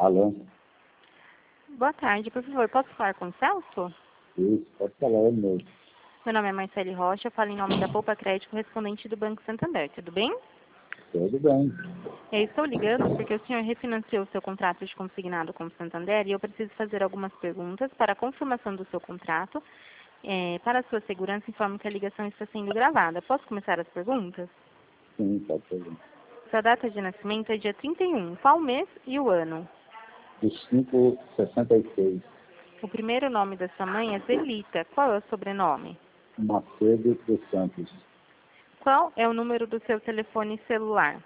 Alô? Boa tarde, por favor, posso falar com o Celso? Isso, pode falar ele mesmo. Meu nome é Marcele Rocha, eu falo em nome da Poupa Crédito, correspondente do Banco Santander, tudo bem? Tudo bem. Eu estou ligando porque o senhor refinanciou o seu contrato de consignado com o Santander e eu preciso fazer algumas perguntas para a confirmação do seu contrato. Para a sua segurança, informo que a ligação está sendo gravada. Posso começar as perguntas? Sim, pode fazer. Sua data de nascimento é dia 31. Qual mês e o ano? De 5,66. O primeiro nome da sua mãe é Zelita. Qual é o sobrenome? Macedo dos Santos. Qual é o número do seu telefone celular?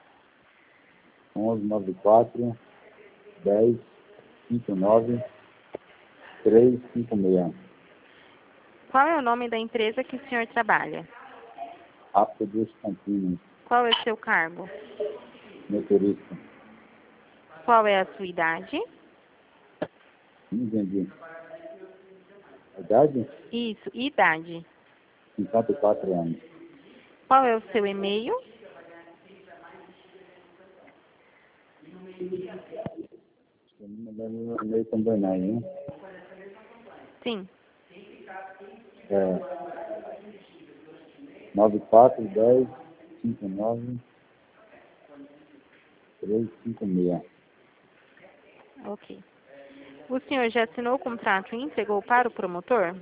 1194 10 59 356. Qual é o nome da empresa que o senhor trabalha? Rápido dos Campinas. Qual é o seu cargo? Motorista. Qual é a sua idade? Não entendi. A idade? Isso, idade. 54 anos. Qual é o seu e-mail? Eu não me lembro o e-mail também não, hein? Sim. 9410 59 356. Ok. O senhor já assinou o contrato e entregou para o promotor?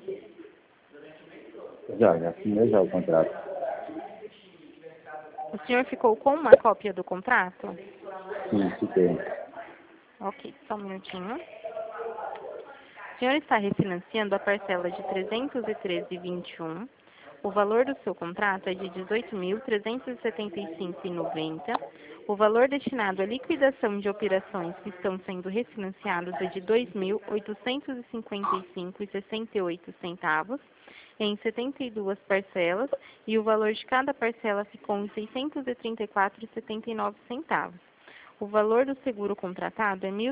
Já assinei já o contrato. O senhor ficou com uma cópia do contrato? Sim, fiquei. Ok, só um minutinho. O senhor está refinanciando a parcela de 313,21. O valor do seu contrato é de R$ 18.375,90. O valor destinado à liquidação de operações que estão sendo refinanciadas é de R$ 2.855,68 em 72 parcelas e o valor de cada parcela ficou em R$ 634,79. O valor do seguro contratado é R$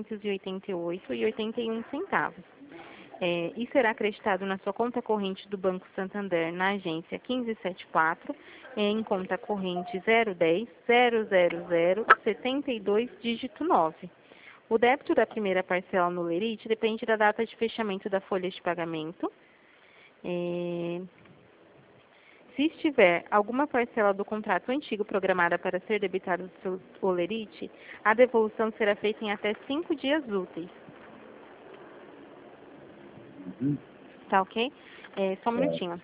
1.388,81. E será acreditado na sua conta corrente do Banco Santander na agência 1574, em conta corrente 010 000 72 dígito 9. O débito da primeira parcela no lerite depende da data de fechamento da folha de pagamento. Se estiver alguma parcela do contrato antigo programada para ser debitada do seu olerite, a devolução será feita em até 5 dias úteis. Tá ok? Só um minutinho.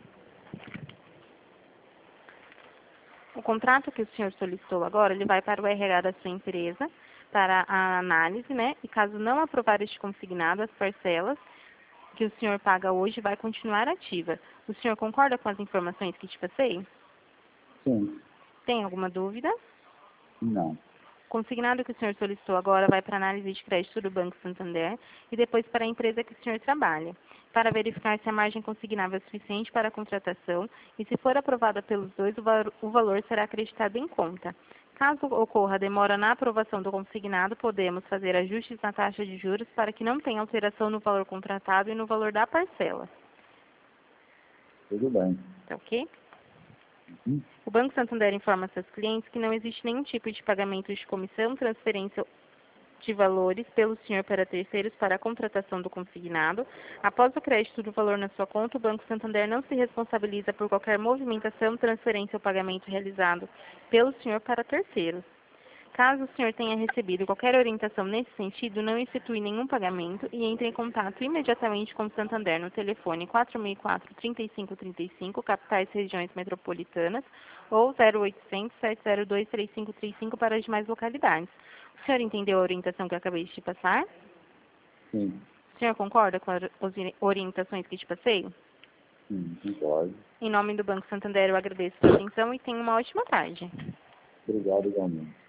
O contrato que o senhor solicitou agora, ele vai para o RH da sua empresa, para a análise, né? E caso não aprovar este consignado, as parcelas que o senhor paga hoje vai continuar ativa. O senhor concorda com as informações que te passei? Sim. Tem alguma dúvida? Não. O consignado que o senhor solicitou agora vai para a análise de crédito do Banco Santander e depois para a empresa que o senhor trabalha, para verificar se a margem consignável é suficiente para a contratação e, se for aprovada pelos dois, o valor será acreditado em conta. Caso ocorra demora na aprovação do consignado, podemos fazer ajustes na taxa de juros para que não tenha alteração no valor contratado e no valor da parcela. Tudo bem. Tá ok? O Banco Santander informa seus clientes que não existe nenhum tipo de pagamento de comissão, transferência de valores pelo senhor para terceiros para a contratação do consignado. Após o crédito do valor na sua conta, o Banco Santander não se responsabiliza por qualquer movimentação, transferência ou pagamento realizado pelo senhor para terceiros. Caso o senhor tenha recebido qualquer orientação nesse sentido, não institui nenhum pagamento e entre em contato imediatamente com o Santander no telefone 4004-3535, capitais e regiões metropolitanas, ou 0800-702-3535 para as demais localidades. O senhor entendeu a orientação que eu acabei de te passar? Sim. O senhor concorda com as orientações que te passei? Sim, concordo. Em nome do Banco Santander, eu agradeço a sua atenção e tenha uma ótima tarde. Obrigado, igualmente.